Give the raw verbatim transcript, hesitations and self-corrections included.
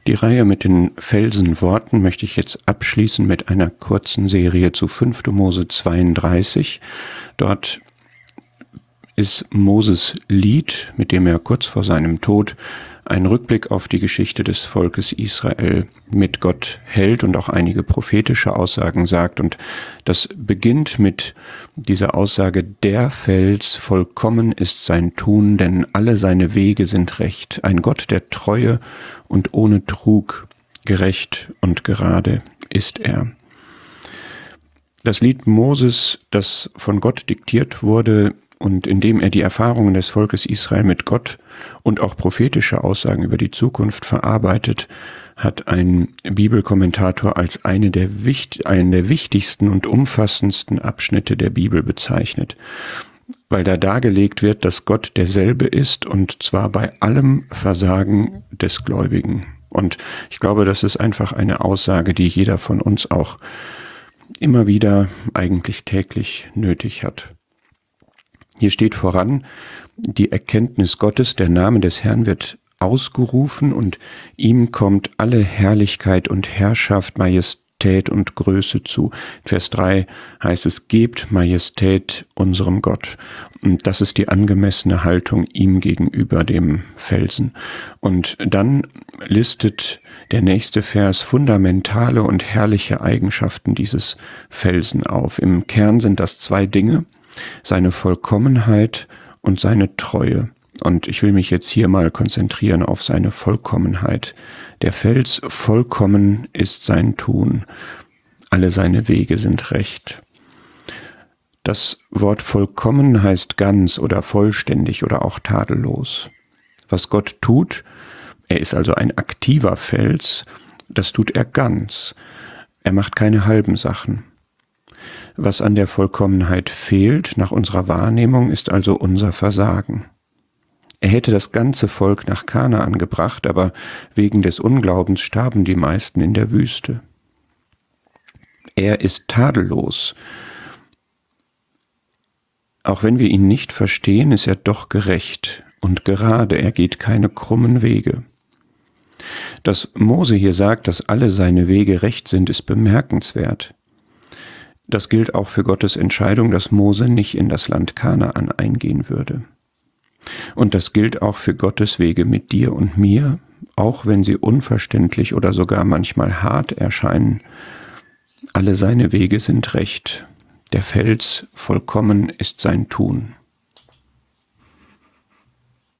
Die Reihe mit den Felsenworten möchte ich jetzt abschließen mit einer kurzen Serie zu fünfter Mose zweiunddreißig. Dort ist Moses Lied, mit dem er kurz vor seinem Tod einen Rückblick auf die Geschichte des Volkes Israel mit Gott hält und auch einige prophetische Aussagen sagt. Und das beginnt mit dieser Aussage: Der Fels, vollkommen ist sein Tun, denn alle seine Wege sind recht. Ein Gott der Treue und ohne Trug, gerecht und gerade ist er. Das Lied Moses, das von Gott diktiert wurde, und indem er die Erfahrungen des Volkes Israel mit Gott und auch prophetische Aussagen über die Zukunft verarbeitet, hat ein Bibelkommentator als eine der, wichtig, einen der wichtigsten und umfassendsten Abschnitte der Bibel bezeichnet, weil da dargelegt wird, dass Gott derselbe ist, und zwar bei allem Versagen des Gläubigen. Und ich glaube, das ist einfach eine Aussage, die jeder von uns auch immer wieder, eigentlich täglich nötig hat. Hier steht voran die Erkenntnis Gottes: Der Name des Herrn wird ausgerufen und ihm kommt alle Herrlichkeit und Herrschaft, Majestät und Größe zu. In Vers drei heißt es: Gebt Majestät unserem Gott. Und das ist die angemessene Haltung ihm gegenüber, dem Felsen. Und dann listet der nächste Vers fundamentale und herrliche Eigenschaften dieses Felsen auf. Im Kern sind das zwei Dinge: seine Vollkommenheit und seine Treue. Und ich will mich jetzt hier mal konzentrieren auf seine Vollkommenheit. Der Fels, vollkommen ist sein Tun. Alle seine Wege sind recht. Das Wort vollkommen heißt ganz oder vollständig oder auch tadellos. Was Gott tut, er ist also ein aktiver Fels, das tut er ganz. Er macht keine halben Sachen. Was an der Vollkommenheit fehlt, nach unserer Wahrnehmung, ist also unser Versagen. Er hätte das ganze Volk nach Kanaan gebracht, aber wegen des Unglaubens starben die meisten in der Wüste. Er ist tadellos. Auch wenn wir ihn nicht verstehen, ist er doch gerecht und gerade. Er geht keine krummen Wege. Dass Mose hier sagt, dass alle seine Wege recht sind, ist bemerkenswert. Das gilt auch für Gottes Entscheidung, dass Mose nicht in das Land Kanaan eingehen würde. Und das gilt auch für Gottes Wege mit dir und mir, auch wenn sie unverständlich oder sogar manchmal hart erscheinen. Alle seine Wege sind recht. Der Fels, vollkommen ist sein Tun.